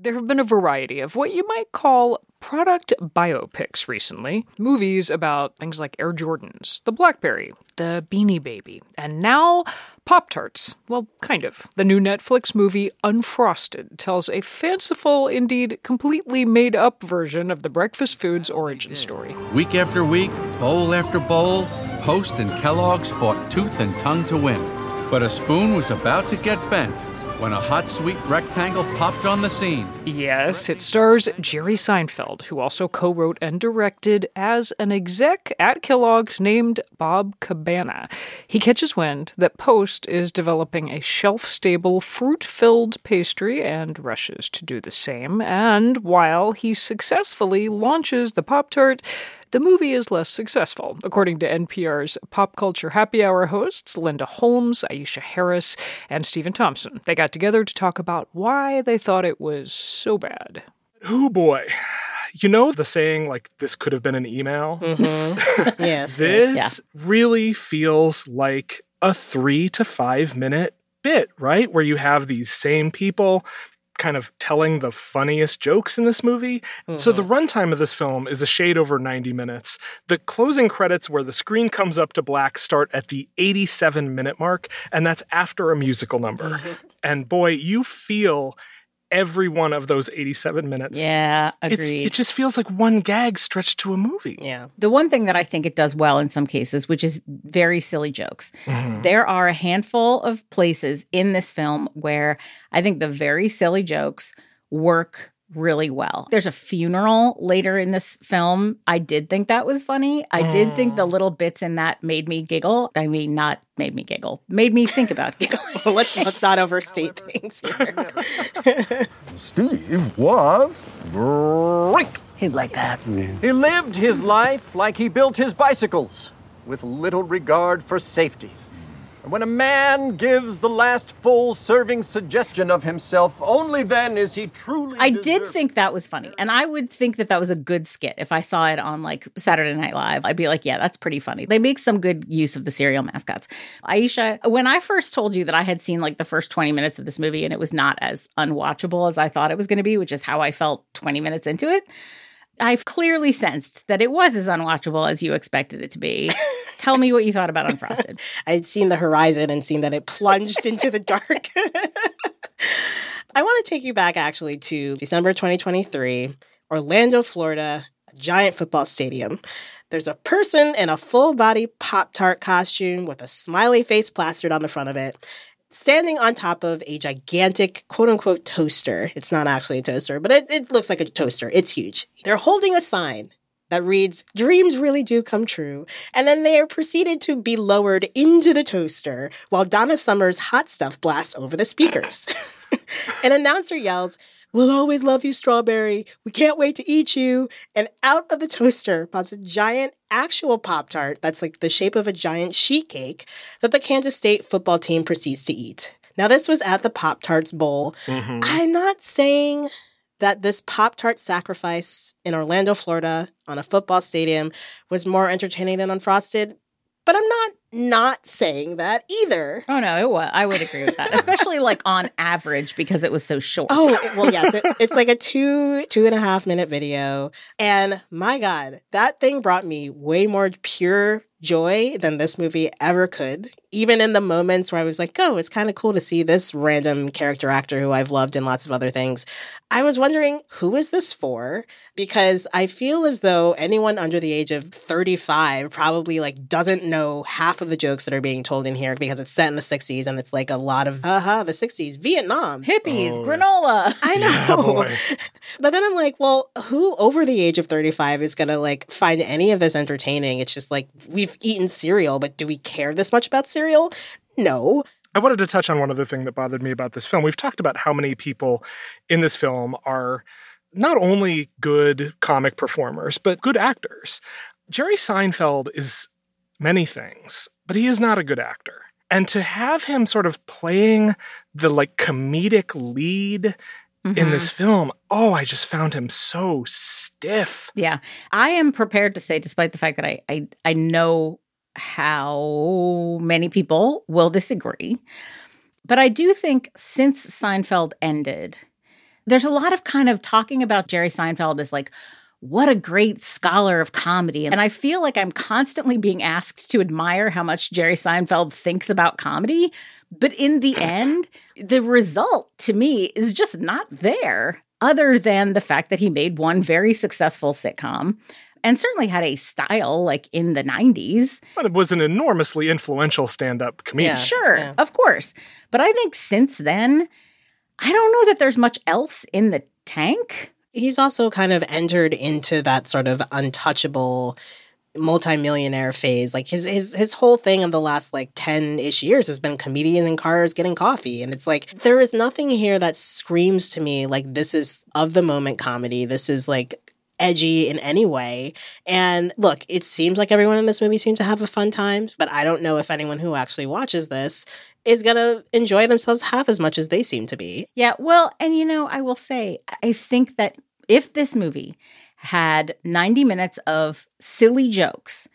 There have been a variety of what you might call product biopics recently. Movies about things like Air Jordans, the BlackBerry, the Beanie Baby, and now Pop-Tarts. Well, kind of. The new Netflix movie Unfrosted tells a fanciful, indeed completely made-up version of the breakfast food's origin story. Week after week, bowl after bowl, Post and Kellogg's fought tooth and tongue to win. But a spoon was about to get bent when a hot, sweet rectangle popped on the scene. Yes, it stars Jerry Seinfeld, who also co-wrote and directed as an exec at Kellogg's named Bob Cabana. He catches wind that Post is developing a shelf-stable, fruit-filled pastry and rushes to do the same. And while he successfully launches the Pop-Tart, the movie is less successful, according to NPR's Pop Culture Happy Hour hosts Linda Holmes, Aisha Harris, and Stephen Thompson. They got together to talk about why they thought it was so bad. Oh boy. You know the saying, like, this could have been an email? Mm-hmm. Yes. This really feels like a 3 to 5 minute bit, right? Where you have these same people kind of telling the funniest jokes in this movie. Mm-hmm. So the runtime of this film is a shade over 90 minutes. The closing credits where the screen comes up to black start at the 87-minute mark, and that's after a musical number. Mm-hmm. And boy, you feel every one of those 87 minutes. Yeah, agreed. It just feels like one gag stretched to a movie. Yeah. The one thing that I think it does well in some cases, which is very silly jokes. Mm-hmm. There are a handful of places in this film where I think the very silly jokes work really well. There's a funeral later in this film. I did think that was funny. I did think the little bits in that made me giggle. I mean, not made me giggle. Made me think about giggling. Well, let's not overstate things here. Steve was great. He'd like that. He lived his life like he built his bicycles, with little regard for safety. And when a man gives the last full-serving suggestion of himself, only then is he truly I did think that was funny. And I would think that that was a good skit. If I saw it on, like, Saturday Night Live, I'd be like, yeah, that's pretty funny. They make some good use of the cereal mascots. Aisha, when I first told you that I had seen, like, the first 20 minutes of this movie and it was not as unwatchable as I thought it was going to be, which is how I felt 20 minutes into it, I've clearly sensed that it was as unwatchable as you expected it to be. Tell me what you thought about Unfrosted. I'd seen the horizon and seen that it plunged into the dark. I want to take you back, actually, to December 2023, Orlando, Florida, a giant football stadium. There's a person in a full-body Pop-Tart costume with a smiley face plastered on the front of it, standing on top of a gigantic, quote-unquote, toaster. It's not actually a toaster, but it looks like a toaster. It's huge. They're holding a sign that reads, "Dreams really do come true." And then they are proceeded to be lowered into the toaster while Donna Summer's Hot Stuff blasts over the speakers. An announcer yells, "We'll always love you, Strawberry. We can't wait to eat you." And out of the toaster pops a giant actual Pop-Tart that's like the shape of a giant sheet cake that the Kansas State football team proceeds to eat. Now, this was at the Pop-Tarts Bowl. Mm-hmm. I'm not saying that this Pop-Tart sacrifice in Orlando, Florida, on a football stadium was more entertaining than Unfrosted, but I'm not saying that either. Oh, no, it was. I would agree with that, especially like on average because it was so short. Oh, well, yes. It's like a 2.5 minute video. And my God, that thing brought me way more pure joy than this movie ever could. Even in the moments where I was like, oh, it's kind of cool to see this random character actor who I've loved in lots of other things. I was wondering, who is this for? Because I feel as though anyone under the age of 35 probably like doesn't know half of the jokes that are being told in here because it's set in the 60s and it's like a lot of, the 60s, Vietnam. Hippies, granola. I know. Yeah, but then I'm like, well, who over the age of 35 is going to like find any of this entertaining? It's just like, we've eaten cereal, but do we care this much about cereal? No. I wanted to touch on one other thing that bothered me about this film. We've talked about how many people in this film are not only good comic performers, but good actors. Jerry Seinfeld is many things, but he is not a good actor. And to have him sort of playing the like comedic lead in this film, I just found him so stiff. Yeah. I am prepared to say, despite the fact that I know how many people will disagree, but I do think since Seinfeld ended, there's a lot of kind of talking about Jerry Seinfeld as like, what a great scholar of comedy. And I feel like I'm constantly being asked to admire how much Jerry Seinfeld thinks about comedy. But in the end, the result to me is just not there, other than the fact that he made one very successful sitcom and certainly had a style like in the 90s. But it was an enormously influential stand-up comedian. Yeah, sure, of course. But I think since then, I don't know that there's much else in the tank. He's also kind of entered into that sort of untouchable multimillionaire phase. Like his whole thing of the last like 10-ish years has been comedians in cars getting coffee. And it's like, there is nothing here that screams to me like this is of the moment comedy. This is like edgy in any way. And look, it seems like everyone in this movie seems to have a fun time, but I don't know if anyone who actually watches this is going to enjoy themselves half as much as they seem to be. Yeah, well, and I will say, I think that if this movie had 90 minutes of silly jokes,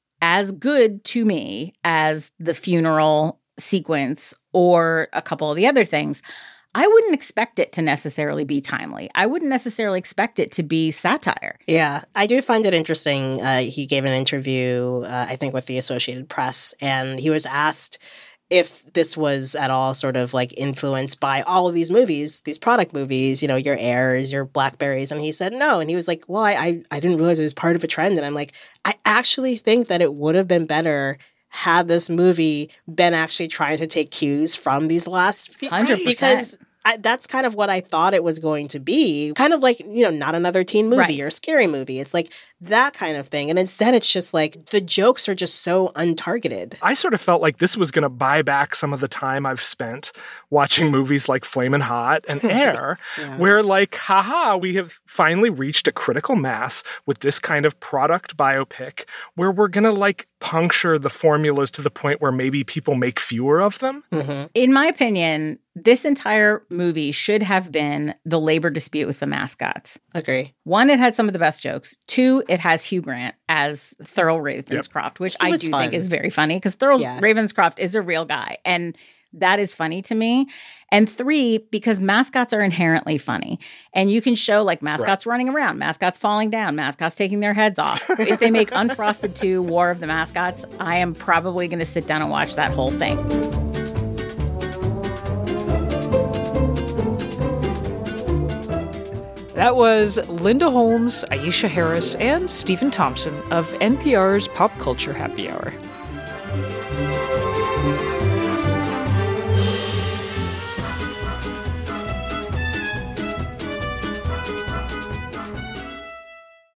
as good to me as the funeral sequence or a couple of the other things, I wouldn't expect it to necessarily be timely. I wouldn't necessarily expect it to be satire. Yeah, I do find it interesting. He gave an interview, I think, with the Associated Press, and he was asked if this was at all sort of like influenced by all of these movies, these product movies, your Airs, your Blackberries. And he said no. And he was like, well, I didn't realize it was part of a trend. And I'm like, I actually think that it would have been better had this movie been actually trying to take cues from these last few. 100%. Because that's kind of what I thought it was going to be. Kind of like, not another teen movie or a scary movie. It's like that kind of thing. And instead, it's just like the jokes are just so untargeted. I sort of felt like this was going to buy back some of the time I've spent watching movies like Flamin' Hot and Air, where like, haha, we have finally reached a critical mass with this kind of product biopic where we're going to like puncture the formulas to the point where maybe people make fewer of them. Mm-hmm. In my opinion, this entire movie should have been the labor dispute with the mascots. Agree. 1, it had some of the best jokes. 2, it has Hugh Grant as Thurl Ravenscroft, which I do think is very funny because Thurl Ravenscroft is a real guy. And that is funny to me. And 3, because mascots are inherently funny. And you can show like mascots running around, mascots falling down, mascots taking their heads off. If they make Unfrosted 2, War of the Mascots, I am probably going to sit down and watch that whole thing. That was Linda Holmes, Aisha Harris, and Stephen Thompson of NPR's Pop Culture Happy Hour.